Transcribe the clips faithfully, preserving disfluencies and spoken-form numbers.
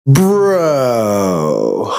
Bro.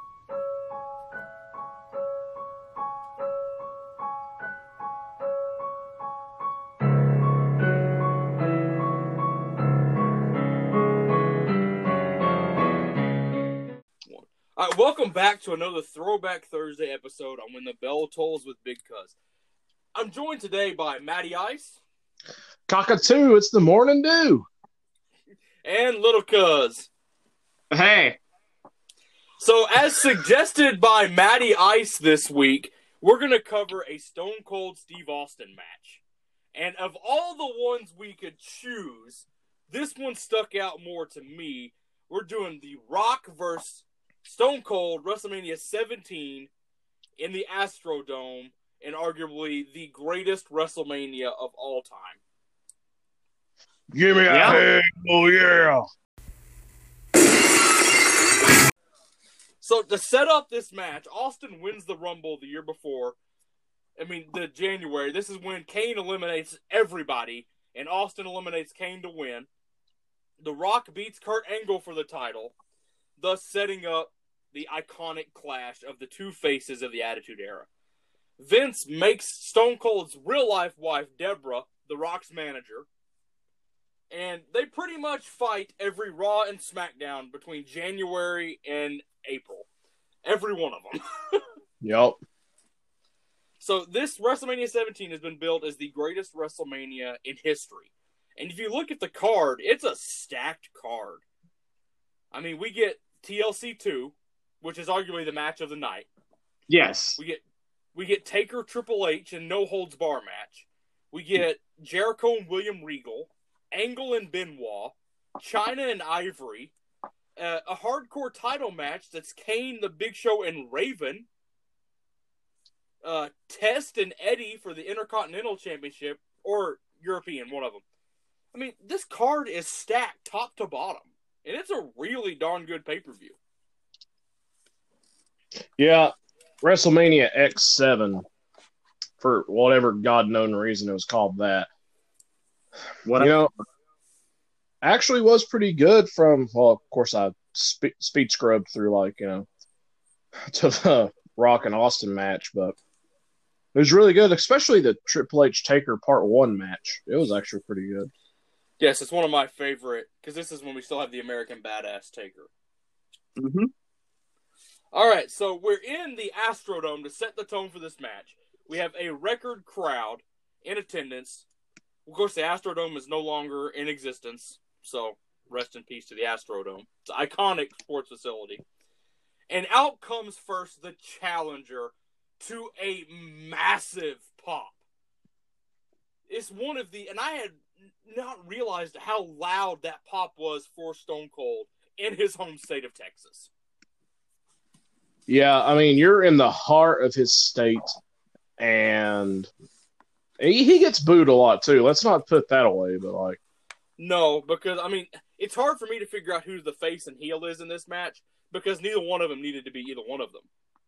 All right, welcome back to another Throwback Thursday episode on When the Bell Tolls with Big Cuz. I'm joined today by Matty Ice. Cockatoo, it's the morning dew. And Little Cuz. Hey. So, as suggested by Matty Ice this week, we're going to cover a Stone Cold Steve Austin match. And of all the ones we could choose, this one stuck out more to me. We're doing The Rock versus Stone Cold WrestleMania seventeen in the Astrodome, and arguably the greatest WrestleMania of all time. Give me a Yeah. hell yeah. So to set up this match, Austin wins the Rumble the year before. I mean, the January. This is when Kane eliminates everybody, and Austin eliminates Kane to win. The Rock beats Kurt Angle for the title, thus setting up the iconic clash of the two faces of the Attitude Era. Vince makes Stone Cold's real-life wife, Deborah, The Rock's manager, and they pretty much fight every Raw and SmackDown between January and April. Every one of them. Yep. So this WrestleMania seventeen has been billed as the greatest WrestleMania in history. And if you look at the card, it's a stacked card. I mean, we get T L C two, which is arguably the match of the night. Yes. We get we get Taker Triple H in no holds bar match. We get Jericho and William Regal, Angle and Benoit, Chyna and Ivory, uh, a hardcore title match that's Kane, the Big Show, and Raven. Uh, Test and Eddie for the Intercontinental Championship, or European, one of them. I mean, this card is stacked top to bottom, and it's a really darn good pay-per-view. Yeah. WrestleMania X seven, for whatever God-known reason it was called that. What You know, actually was pretty good from, well, of course, I spe- speed scrubbed through, like, you know, to the Rock and Austin match, but it was really good, especially the Triple H Taker Part one match. It was actually pretty good. Yes, it's one of my favorite, because this is when we still have the American Badass Taker. Mm-hmm. All right, so we're in the Astrodome to set the tone for this match. We have a record crowd in attendance. Of course, the Astrodome is no longer in existence, so rest in peace to the Astrodome. It's an iconic sports facility. And out comes first the challenger to a massive pop. It's one of the, and I had not realized how loud that pop was for Stone Cold in his home state of Texas. Yeah, I mean, you're in the heart of his state, and he, he gets booed a lot, too. Let's not put that away, but, like... No, because, I mean, it's hard for me to figure out who the face and heel is in this match, because neither one of them needed to be either one of them.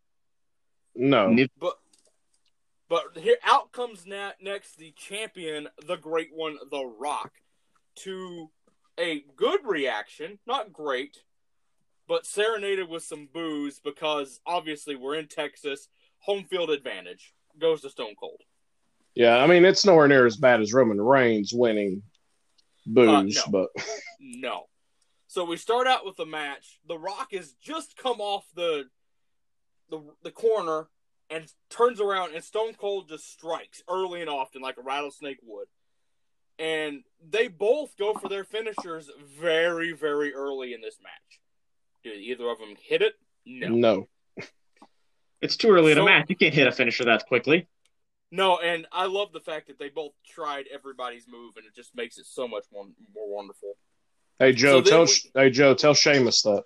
No. But but here out comes na- next the champion, the great one, The Rock, to a good reaction, not great, but serenaded with some boos because obviously we're in Texas, home field advantage goes to Stone Cold. Yeah, I mean, it's nowhere near as bad as Roman Reigns winning boos, Uh, no. but... No. So we start out with the match. The Rock has just come off the the the corner and turns around, and Stone Cold just strikes early and often like a rattlesnake would. And they both go for their finishers very, very early in this match. Did either of them hit it? No. No. It's too early in So- a match. You can't hit a finisher that quickly. No, and I love the fact that they both tried everybody's move, and it just makes it so much more, more wonderful. Hey, Joe, So then tell we- hey Joe, tell Sheamus that.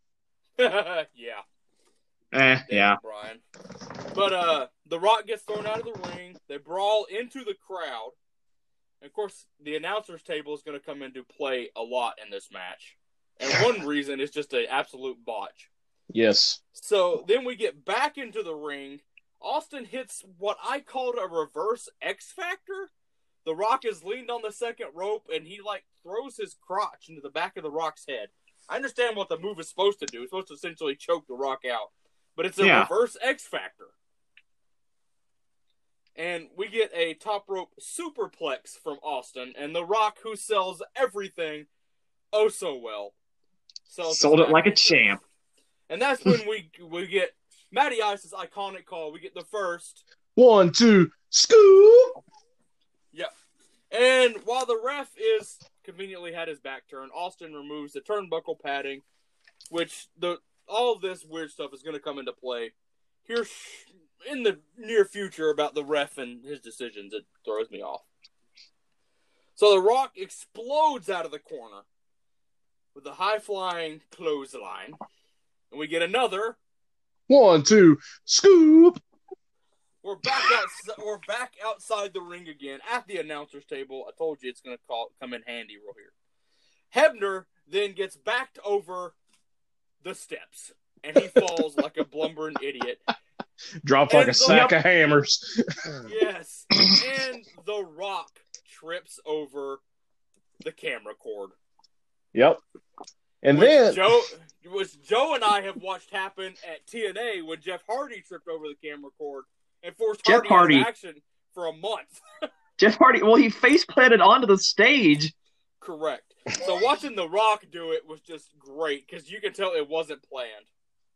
Yeah. Eh, Thank yeah. you, Brian. But uh, The Rock gets thrown out of the ring. They brawl into the crowd. And of course, the announcer's table is going to come into play a lot in this match. And one reason is just an absolute botch. Yes. So then we get back into the ring. Austin hits what I called a reverse X Factor. The Rock is leaned on the second rope, and he, like, throws his crotch into the back of The Rock's head. I understand what the move is supposed to do. It's supposed to essentially choke The Rock out. But it's a Yeah. reverse X Factor. And we get a top rope superplex from Austin, and The Rock, who sells everything oh so well. Sells Sold his it like a back. champ. And that's when we we get Matty Ice's iconic call. We get the first. One, two, scoop. And while the ref is conveniently had his back turned, Austin removes the turnbuckle padding, which the all of this weird stuff is going to come into play here in the near future about the ref and his decisions. It throws me off. So The Rock explodes out of the corner with a high-flying clothesline. And we get another. One, two, scoop. We're back out. We're back outside the ring again at the announcer's table. I told you it's going to call come in handy real here. Hebner then gets backed over the steps, and he falls like a blumbering idiot. Dropped like And a the- sack of hammers. Yes, and The Rock trips over the camera cord. Yep. And which then Joe, which Joe and I have watched happen at T N A when Jeff Hardy tripped over the camera cord and forced Jeff Hardy, Hardy. out of action for a month. Jeff Hardy, well, he face planted onto the stage. Correct. So watching The Rock do it was just great because you can tell it wasn't planned.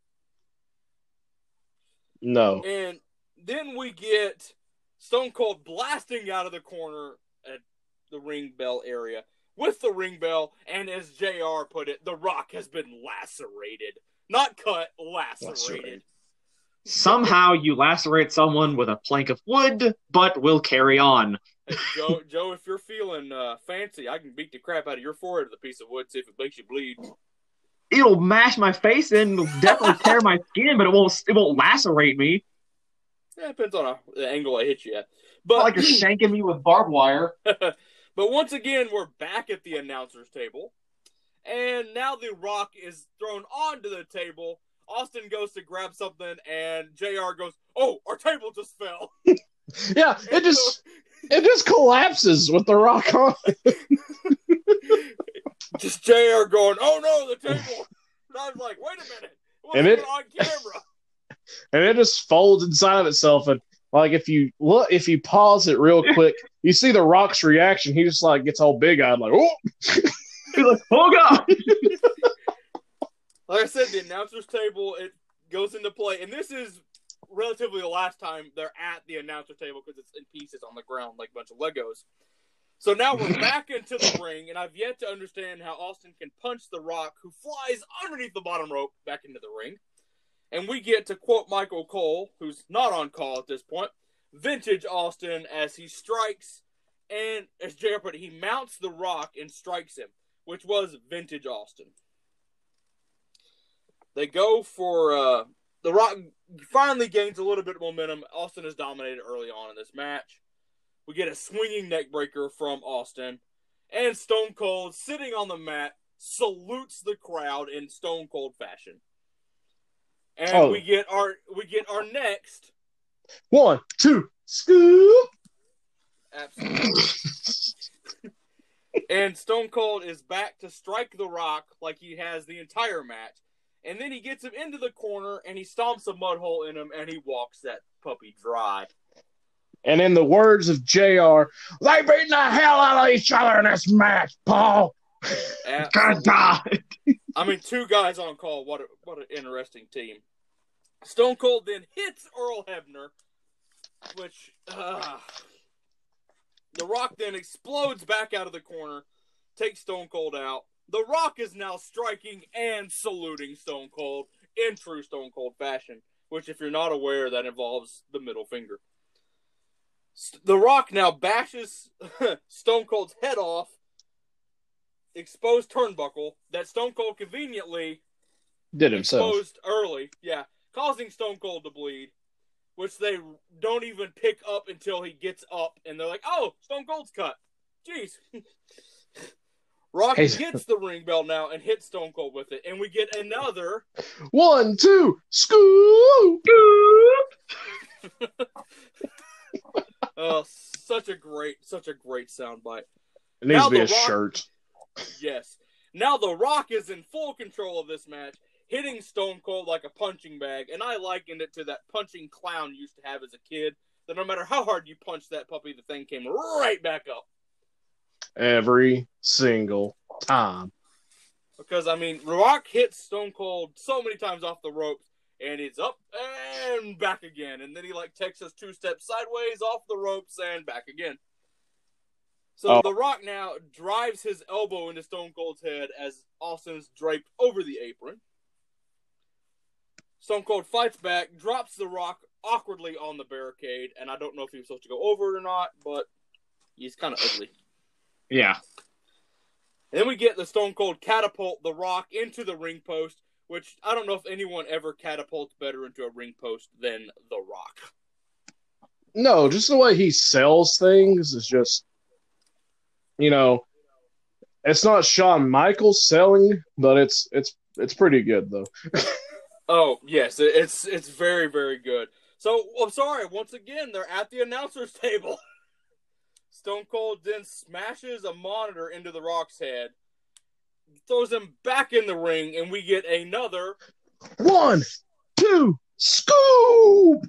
no. And then we get Stone Cold blasting out of the corner at the ring bell area with the ring bell, and as J R put it, The Rock has been lacerated. Not cut, lacerated. Lacerated. Somehow you lacerate someone with a plank of wood, but we'll carry on. Hey, Joe, Joe, if you're feeling uh, fancy, I can beat the crap out of your forehead with a piece of wood, see if it makes you bleed. It'll mash my face in, it'll definitely tear my skin, but it won't it won't lacerate me. Yeah, it depends on a, the angle I hit you at. Not But like you're shanking me with barbed wire. But once again, we're back at the announcer's table. And now The Rock is thrown onto the table. Austin goes to grab something, and J R goes, "Oh, our table just fell." Yeah, it just it just collapses with the Rock on. Just J R going, "Oh no, the table." And I was like, "Wait a minute, it wasn't And it- even on camera." And it just folds inside of itself. And like if you look, if you pause it real quick, you see the Rock's reaction. He just like gets all big eyed, like, "Oh!" He's like, oh god! Like I said, the announcer's table, it goes into play, and this is relatively the last time they're at the announcer table because it's in pieces on the ground like a bunch of Legos. So now we're back into the ring, and I've yet to understand how Austin can punch The Rock, who flies underneath the bottom rope, back into the ring. And we get to quote Michael Cole, who's not on call at this point, vintage Austin as he strikes, and as J R put it, he mounts The Rock and strikes him, which was vintage Austin. They go for, uh, The Rock finally gains a little bit of momentum. Austin is dominated early on in this match. We get a swinging neck breaker from Austin. And Stone Cold, sitting on the mat, salutes the crowd in Stone Cold fashion. And Oh. we get our we get our next. One, two, scoop. Absolutely. And Stone Cold is back to strike The Rock like he has the entire match. And then he gets him into the corner and he stomps a mud hole in him and he walks that puppy dry. And in the words of J R, they beating the hell out of each other in this match, Paul. God, God. I mean, two guys on call. What a, what an interesting team. Stone Cold then hits Earl Hebner, which uh, The Rock then explodes back out of the corner, takes Stone Cold out. The Rock is now striking and saluting Stone Cold in true Stone Cold fashion, which, if you're not aware, that involves the middle finger. The Rock now bashes Stone Cold's head off, exposed turnbuckle that Stone Cold conveniently Did himself. exposed early, yeah, causing Stone Cold to bleed, which they don't even pick up until he gets up, and they're like, "Oh, Stone Cold's cut." Jeez. Rock Hey. gets the ring bell now and hits Stone Cold with it, and we get another. One, two, scoop. Uh, such a great, such a great soundbite. It needs Now to be The a Rock- shirt. Yes. Now The Rock is in full control of this match, hitting Stone Cold like a punching bag, and I likened it to that punching clown you used to have as a kid, that no matter how hard you punched that puppy, the thing came right back up. Every single time. Because, I mean, Rock hits Stone Cold so many times off the ropes, and it's up and back again. And then he, like, takes us two steps sideways, off the ropes, and back again. So Oh. The Rock now drives his elbow into Stone Cold's head as Austin's draped over the apron. Stone Cold fights back, drops The Rock awkwardly on the barricade, and I don't know if he was supposed to go over it or not, but he's kind of ugly. Yeah. And then we get the Stone Cold catapult The Rock into the ring post, which I don't know if anyone ever catapults better into a ring post than The Rock. No, just the way he sells things is just, you know, it's not Shawn Michaels selling, but it's it's it's pretty good though. Oh yes, it's it's very very good. So I'm sorry, once again they're at the announcer's table. Stone Cold then smashes a monitor into The Rock's head, throws him back in the ring, and we get another One, two, scoop!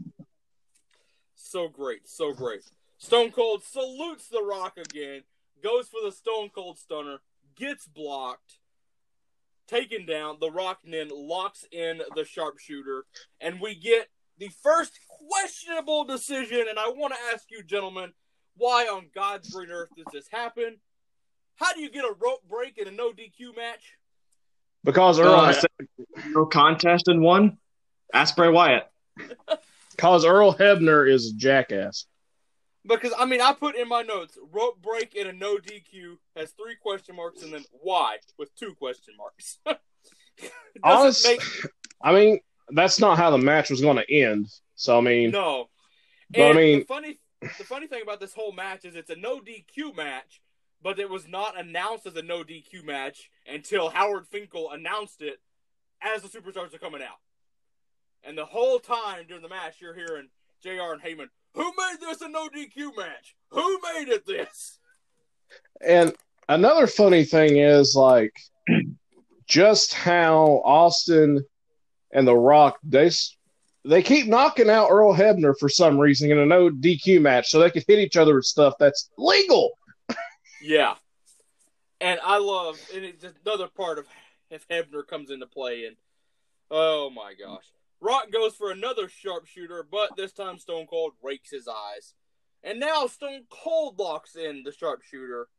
So great, so great. Stone Cold salutes The Rock again, goes for the Stone Cold Stunner, gets blocked, taken down. The Rock then locks in the sharpshooter, and we get the first questionable decision, and I want to ask you, gentlemen, why on God's green earth does this happen? How do you get a rope break in a no D Q match? Because Earl, Uh, no contest in one. Ask Bray Wyatt. because Earl Hebner is a jackass. Because, I mean, I put in my notes, rope break in a no D Q has three question marks, and then why with two question marks. Honestly, make... I mean, that's not how the match was going to end. So, I mean... No. But, And I mean... The funny, the funny thing about this whole match is it's a no D Q match, but it was not announced as a no D Q match until Howard Finkel announced it as the Superstars are coming out. And the whole time during the match, you're hearing J R and Heyman, who made this a no D Q match? Who made it this? And another funny thing is, like, just how Austin and The Rock, they, they keep knocking out Earl Hebner for some reason in a no D Q match so they can hit each other with stuff that's legal. Yeah. And I love, and it's just another part of if Hebner comes into play, and oh my gosh. Rock goes for another sharpshooter, but this time Stone Cold rakes his eyes. And now Stone Cold locks in the sharpshooter.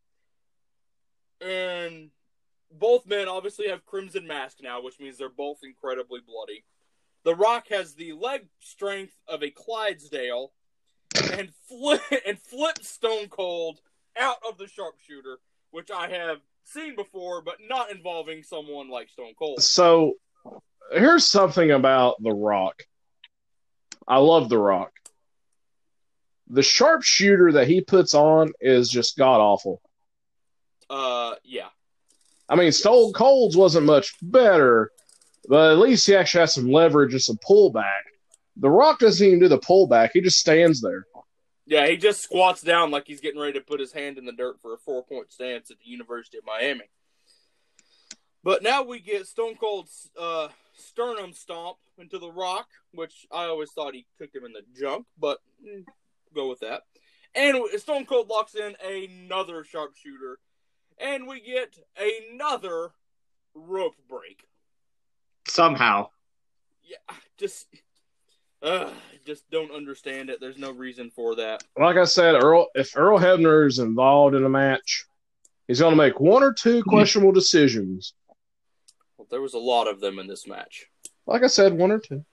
And both men obviously have crimson mask now, which means they're both incredibly bloody. The Rock has the leg strength of a Clydesdale and flip and flips Stone Cold out of the sharpshooter, which I have seen before, but not involving someone like Stone Cold. So, here's something about The Rock. I love The Rock. The sharpshooter that he puts on is just god-awful. Uh, yeah. I mean, Stone Cold's wasn't much better, but at least he actually has some leverage and some pullback. The Rock doesn't even do the pullback. He just stands there. Yeah, he just squats down like he's getting ready to put his hand in the dirt for a four-point stance at the University of Miami. But now we get Stone Cold's uh, sternum stomp into The Rock, which I always thought he cooked him in the junk, but mm, go with that. And Stone Cold locks in another sharpshooter, and we get another rope break. Somehow. Yeah, just, uh, just don't understand it. There's no reason for that. Like I said, Earl, if Earl Hebner is involved in a match, he's going to make one or two questionable decisions. Well, there was a lot of them in this match. Like I said, one or two.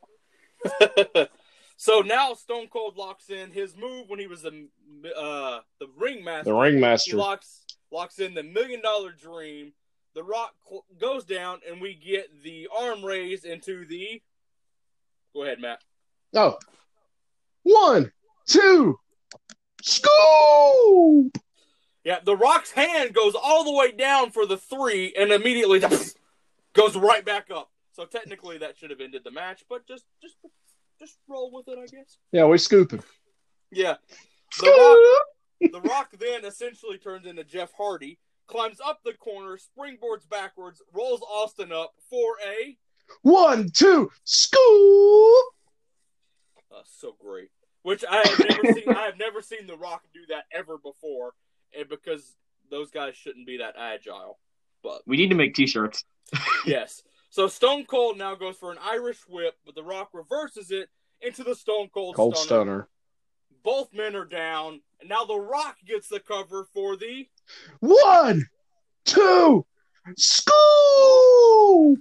So now Stone Cold locks in his move when he was the uh, the ringmaster. The ringmaster. He locks locks in the Million Dollar Dream. The Rock cl- goes down, and we get the arm raise into the. Go ahead, Matt. Oh. One, two, scoop! Yeah, the Rock's hand goes all the way down for the three, and immediately goes right back up. So technically, that should have ended the match, but just just just roll with it, I guess. Yeah, we scooping. Yeah. The Rock, the Rock then essentially turns into Jeff Hardy, climbs up the corner, springboards backwards, rolls Austin up for a one, two, scoop. Uh, so great. Which I have never seen. I have never seen The Rock do that ever before, and because those guys shouldn't be that agile. But We need to make T-shirts. yes. So Stone Cold now goes for an Irish whip, but The Rock reverses it into the Stone Cold, Cold Stunner. stunner. Both men are down, and now The Rock gets the cover for the One, two, scoop.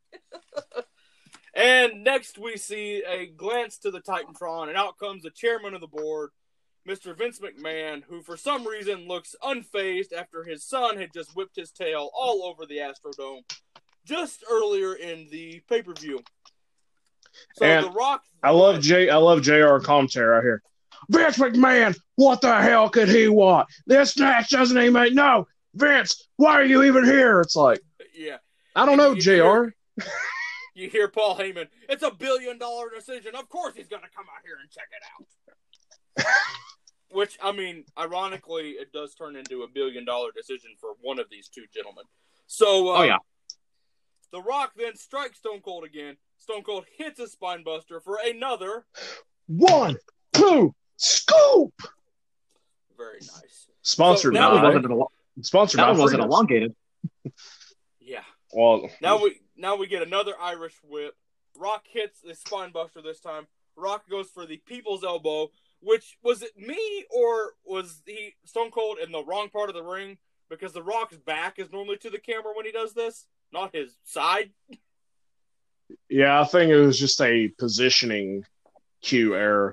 And next we see a glance to the Titantron, and out comes the chairman of the board, Mister Vince McMahon, who for some reason looks unfazed after his son had just whipped his tail all over the Astrodome just earlier in the pay-per-view. So And The Rock... I love J. I love J R commentary right here. Vince McMahon, what the hell could he want? This match doesn't even make no. Vince, why are you even here? It's like, Yeah. I don't know, You J R. hear- You hear Paul Heyman, it's a billion dollar decision. Of course he's going to come out here and check it out. Which, I mean, ironically, it does turn into a billion dollar decision for one of these two gentlemen. So, uh, Oh, yeah. The Rock then strikes Stone Cold again. Stone Cold hits a spine buster for another. One, two, scoop. Very nice. Sponsored So That now one by. wasn't, el- Sponsored that by. one wasn't Fritos. elongated. Yeah. Well, Now we now we get another Irish whip. Rock hits the spine buster this time. Rock goes for the people's elbow, which was it me or was he Stone Cold in the wrong part of the ring? Because the Rock's back is normally to the camera when he does this, not his side. yeah, I think it was just a positioning cue error.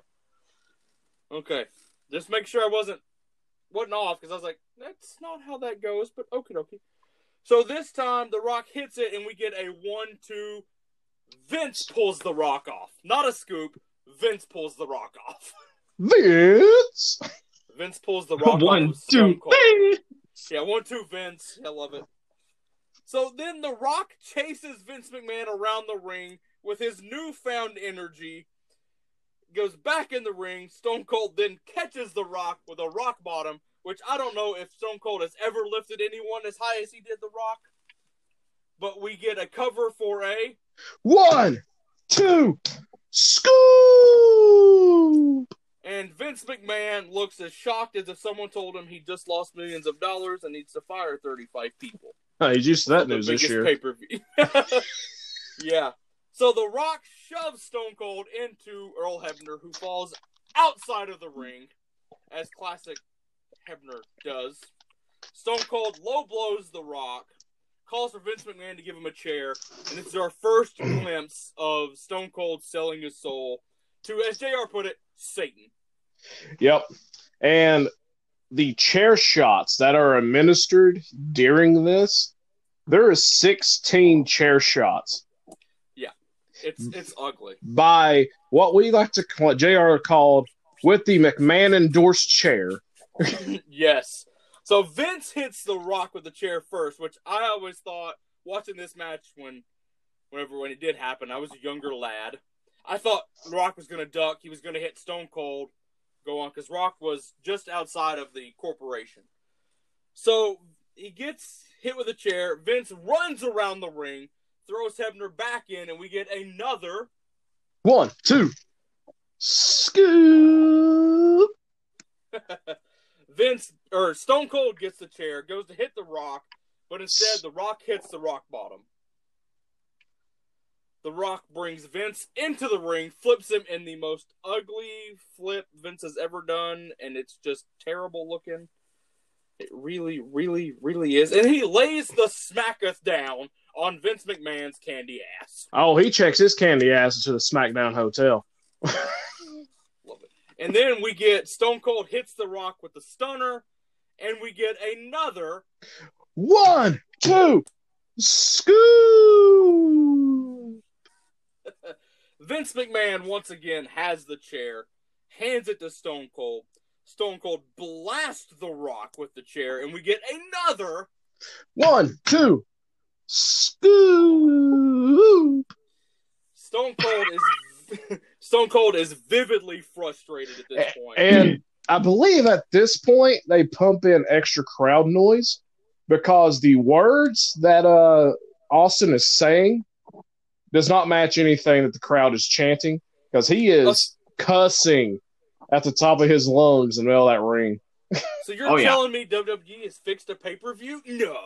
Okay, just make sure I wasn't wasn't off because I was like, that's not how that goes. But okie dokie. So this time the Rock hits it and we get a one two. Vince pulls the Rock off, not a scoop. Vince pulls the Rock off. Vince. Vince pulls the Rock One, off with Stone two, Cold. three. Yeah, one two Vince. I love it. So then the Rock chases Vince McMahon around the ring with his newfound energy. Goes back in the ring. Stone Cold then catches the Rock with a rock bottom, which I don't know if Stone Cold has ever lifted anyone as high as he did the Rock. But we get a cover for a One, two, scoop. and Vince McMahon looks as shocked as if someone told him he just lost millions of dollars and needs to fire thirty-five people. Oh, he's used to that The news this biggest year. pay-per-view. Yeah. So The Rock shoves Stone Cold into Earl Hebner, who falls outside of the ring, as classic Hebner does. Stone Cold low blows The Rock, calls for Vince McMahon to give him a chair, and this is our first glimpse of Stone Cold selling his soul to, as J R put it, Satan. Yep. And the chair shots that are administered during this, there is sixteen chair shots It's it's ugly. by what we like to call, J R called, with the McMahon endorsed chair. Yes. So Vince hits The Rock with the chair first, which I always thought, watching this match when, whenever when it did happen, I was a younger lad. I thought The Rock was going to duck. He was going to hit Stone Cold, go on, because Rock was just outside of the corporation. So he gets hit with a chair. Vince runs around the ring, throws Hebner back in, and we get another One, two, scoop. Vince or Stone Cold gets the chair, goes to hit The Rock, but instead The Rock hits the rock bottom. The Rock brings Vince into the ring, flips him in the most ugly flip Vince has ever done, and it's just terrible looking. It really, really, really is. And he lays the smacketh down on Vince McMahon's candy ass. Oh, he checks his candy ass into the SmackDown Hotel. Love it. And then we get Stone Cold hits The Rock with the stunner, and we get another One, two, scoop. Vince McMahon once again has the chair, hands it to Stone Cold. Stone Cold blasts The Rock with the chair, and we get another One, two, scoop. Stone Cold is Stone Cold is vividly frustrated at this point. And I believe at this point they pump in extra crowd noise because the words that uh, Austin is saying does not match anything that the crowd is chanting, because he is cussing at the top of his lungs in the middle of that ring. So you're Oh, yeah. telling me W W E has fixed a pay-per-view? No.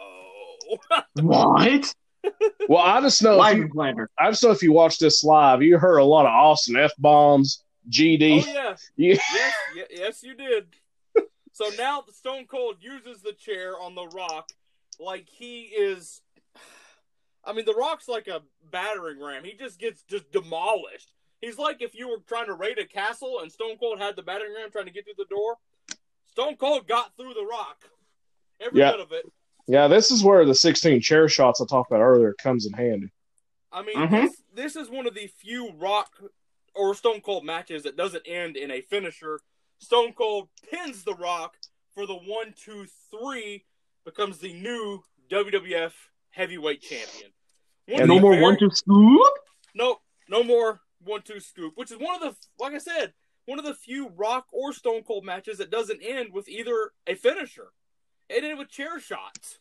What? Well, I just know if Live you, and slander. I just know if you watch this live, you heard a lot of Austin F bombs, G D. Oh, yeah. Yeah. Yes, y- yes, you did. So now Stone Cold uses the chair on The Rock like he is... I mean, The Rock's like a battering ram. He just gets just demolished. He's like if you were trying to raid a castle and Stone Cold had the battering ram trying to get through the door. Stone Cold got through The Rock. Every Yeah. bit of it. Yeah, this is where the sixteen chair shots I talked about earlier comes in handy. I mean, Mhm. this, this is one of the few Rock or Stone Cold matches that doesn't end in a finisher. Stone Cold pins The Rock for the one, two, three, becomes the new W W F Heavyweight Champion. One of No the more very- one two scoop. No, no more one, two scoop, which is one of the, like I said, one of the few Rock or Stone Cold matches that doesn't end with either a finisher. It ended with chair shots.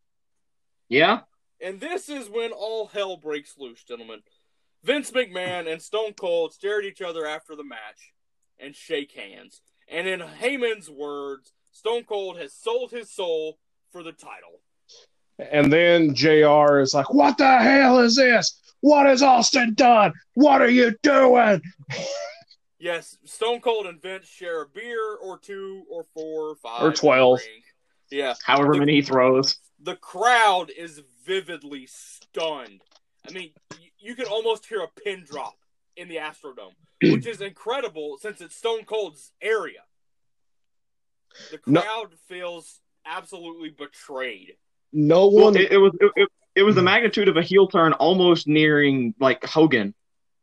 Yeah. And this is when all hell breaks loose, gentlemen. Vince McMahon and Stone Cold stare at each other after the match and shake hands. And in Heyman's words, Stone Cold has sold his soul for the title. And then J R is like, what the hell is this? What has Austin done? What are you doing? Yes, Stone Cold and Vince share a beer or two or four or five. Or twelve. in the ring. Yeah. However The- many he throws. The crowd is vividly stunned. I mean, y- you can almost hear a pin drop in the Astrodome, which is incredible since it's Stone Cold's area. The No- crowd feels absolutely betrayed. No Well, one. it, it was it, it, it was the magnitude of a heel turn, almost nearing like Hogan.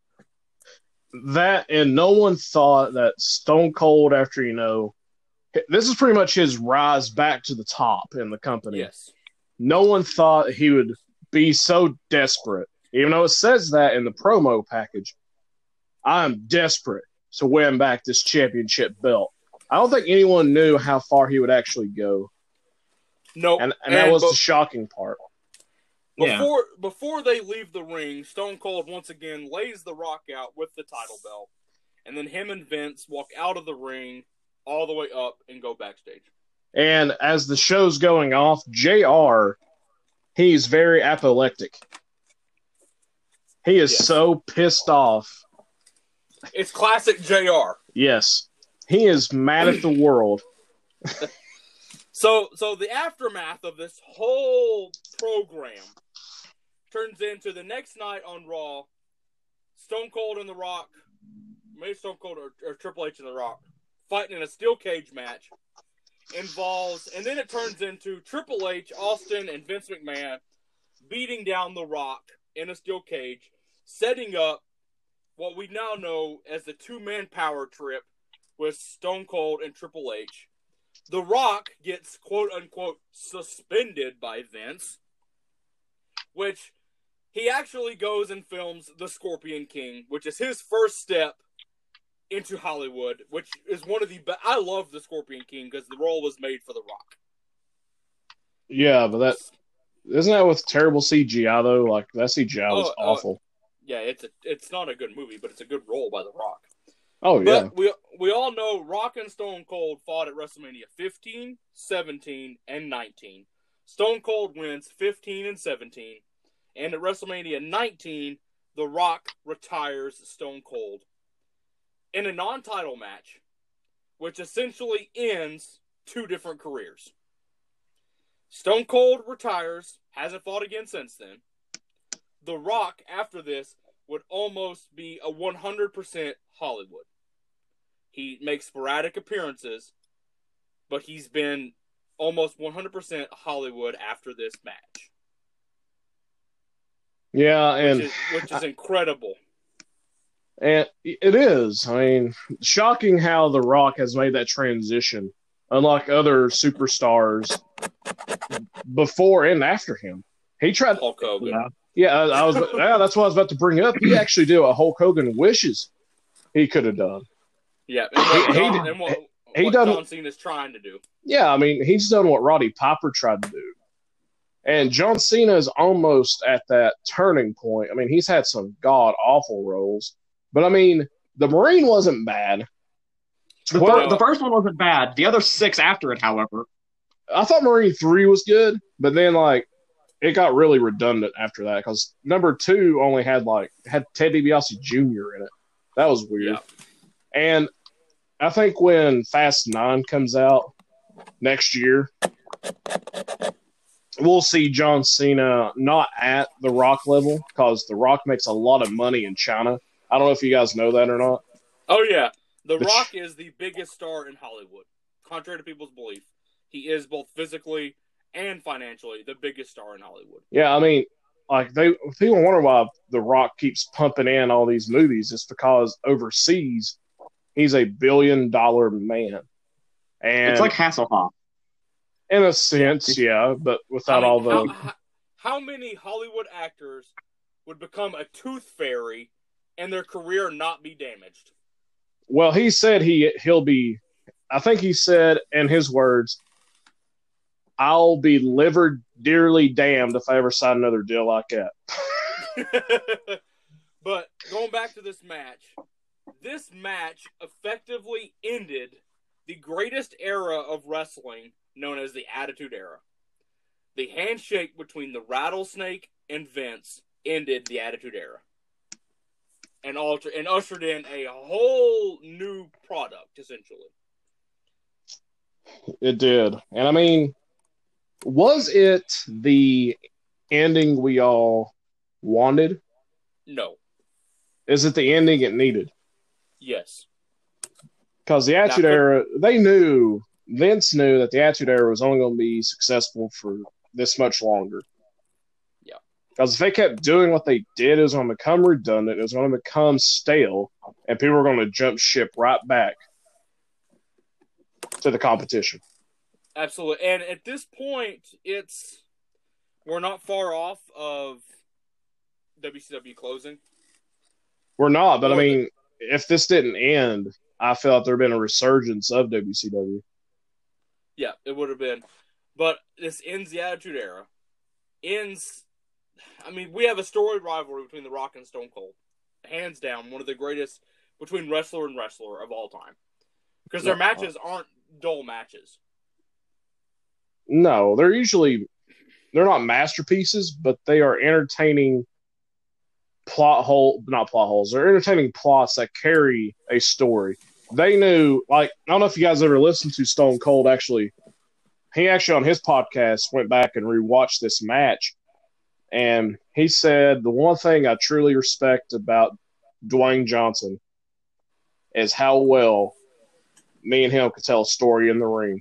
that and no one thought that Stone Cold, after, you know, this is pretty much his rise back to the top in the company. Yes. No one thought he would be so desperate, even though it says that in the promo package. I'm desperate to win back this championship belt. I don't think anyone knew how far he would actually go, No. and, and that was be- the shocking part. Yeah. before before they leave the ring, Stone Cold once again lays the Rock out with the title belt, and then him and Vince walk out of the ring all the way up and go backstage. And as the show's going off, J R, he's very apoplectic. He is Yes. so pissed off. It's classic J R. Yes. He is mad at the world. So, so the aftermath of this whole program turns into the next night on Raw. Stone Cold and The Rock, maybe Stone Cold or, or Triple H and The Rock, fighting in a steel cage match. Involves, and then it turns into Triple H, Austin, and Vince McMahon beating down The Rock in a steel cage, setting up what we now know as the two-man power trip with Stone Cold and Triple H. The Rock gets quote-unquote suspended by Vince, which he actually goes and films The Scorpion King, which is his first step into Hollywood, which is one of the best. I love The Scorpion King because the role was made for The Rock. Yeah, but that isn't that with terrible C G I though? Like that C G I was Oh, oh. awful. Yeah, it's a, it's not a good movie, but it's a good role by The Rock. Oh yeah. But we we all know Rock and Stone Cold fought at WrestleMania fifteen, seventeen, and nineteen. Stone Cold wins fifteen and seventeen. And at WrestleMania nineteen, The Rock retires Stone Cold in a non-title match, which essentially ends two different careers. Stone Cold retires, hasn't fought again since then. The Rock, after this, would almost be a one hundred percent Hollywood. He makes sporadic appearances, but he's been almost one hundred percent Hollywood after this match. Yeah, and Which is, which is incredible. and it is. I mean, shocking how The Rock has made that transition, unlike other superstars before and after him. He tried. Hulk Hogan. Yeah. Yeah, I, I was. Yeah, that's what I was about to bring up. He actually did what Hulk Hogan wishes he could have done. Yeah, and what, He- he John, did- and what, he what done- John Cena's trying to do. Yeah, I mean, he's done what Roddy Piper tried to do. And John Cena is almost at that turning point. I mean, he's had some god-awful roles. But, I mean, the Marine wasn't bad. The, fir- the first one wasn't bad. The other six after it, however. I thought Marine three was good, but then, like, it got really redundant after that because number two only had, like, had Ted DiBiase Junior in it. That was weird. Yeah. And I think when Fast nine comes out next year, we'll see John Cena not at The Rock level because The Rock makes a lot of money in China. I don't know if you guys know that or not. Oh, yeah. The The Rock ch- is the biggest star in Hollywood. Contrary to people's belief, he is both physically and financially the biggest star in Hollywood. Yeah, I mean, like they people wonder why The Rock keeps pumping in all these movies. It's because overseas he's a billion dollar man, and It's like Hasselhoff. in a sense, yeah, but without How all many- the how, how, how many Hollywood actors would become a tooth fairy and their career not be damaged? well, he said he he'll be. I think he said in his words, "I'll be liver dearly damned if I ever sign another deal like that." But going back to this match, this match effectively ended the greatest era of wrestling known as the Attitude Era. The handshake between the Rattlesnake and Vince ended the Attitude Era. And, alter- and ushered in a whole new product, essentially. It did, and I mean, was it the ending we all wanted? No. Is it the ending it needed? Yes. Because the Attitude Now, Era, they knew, Vince knew that the Attitude Era was only going to be successful for this much longer. Yeah. Because if they kept doing what they did, it was going to become redundant, it was going to become stale, and people were going to jump ship right back to the competition. Absolutely. And at this point, it's we're not far off of W C W closing. We're not, but I Or the- mean, if this didn't end, I felt there had been a resurgence of W C W. Yeah, it would have been. But this ends the Attitude Era. Ends. I mean, we have a storied rivalry between The Rock and Stone Cold. Hands down, one of the greatest between wrestler and wrestler of all time. Because their matches aren't dull matches. No, they're usually they're not masterpieces, but they are entertaining plot hole, not plot holes. They're entertaining plots that carry a story. They knew, like, I don't know if you guys ever listened to Stone Cold. Actually, he actually on his podcast went back and rewatched this match, and he said the one thing I truly respect about Dwayne Johnson is how well me and him could tell a story in the ring.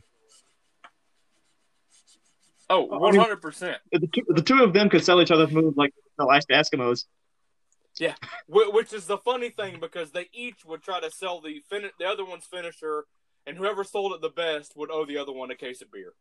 Oh, one hundred percent. The two, the two of them could sell each other's moves like the last Eskimos. Yeah, Wh- which is the funny thing because they each would try to sell the fin- the other one's finisher, and whoever sold it the best would owe the other one a case of beer.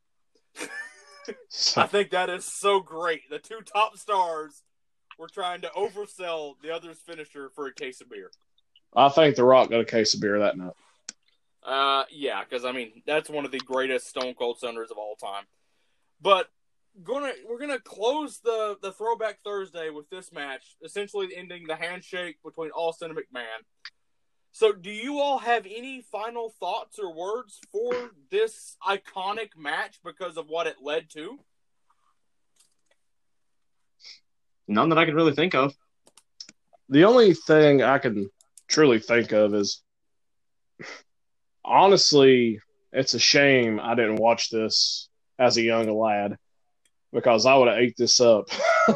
I think that is so great. The two top stars were trying to oversell the other's finisher for a case of beer. I think The Rock got a case of beer that night. Uh, yeah, because I mean that's one of the greatest Stone Cold Stunners of all time. But gonna we're gonna close the the Throwback Thursday with this match, essentially ending the handshake between Austin and McMahon. So, do you all have any final thoughts or words for this iconic match because of what it led to? None that I can really think of. The only thing I can truly think of is, honestly, it's a shame I didn't watch this as a young lad because I would have ate this up.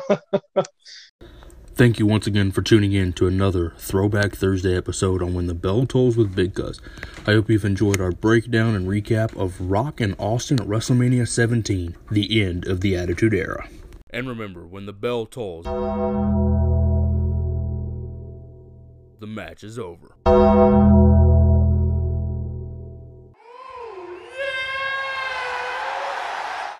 Thank you once again for tuning in to another Throwback Thursday episode on When the Bell Tolls with Big Cuz. I hope you've enjoyed our breakdown and recap of Rock and Austin at WrestleMania seventeen, the end of the Attitude Era. And remember, when the bell tolls, the match is over.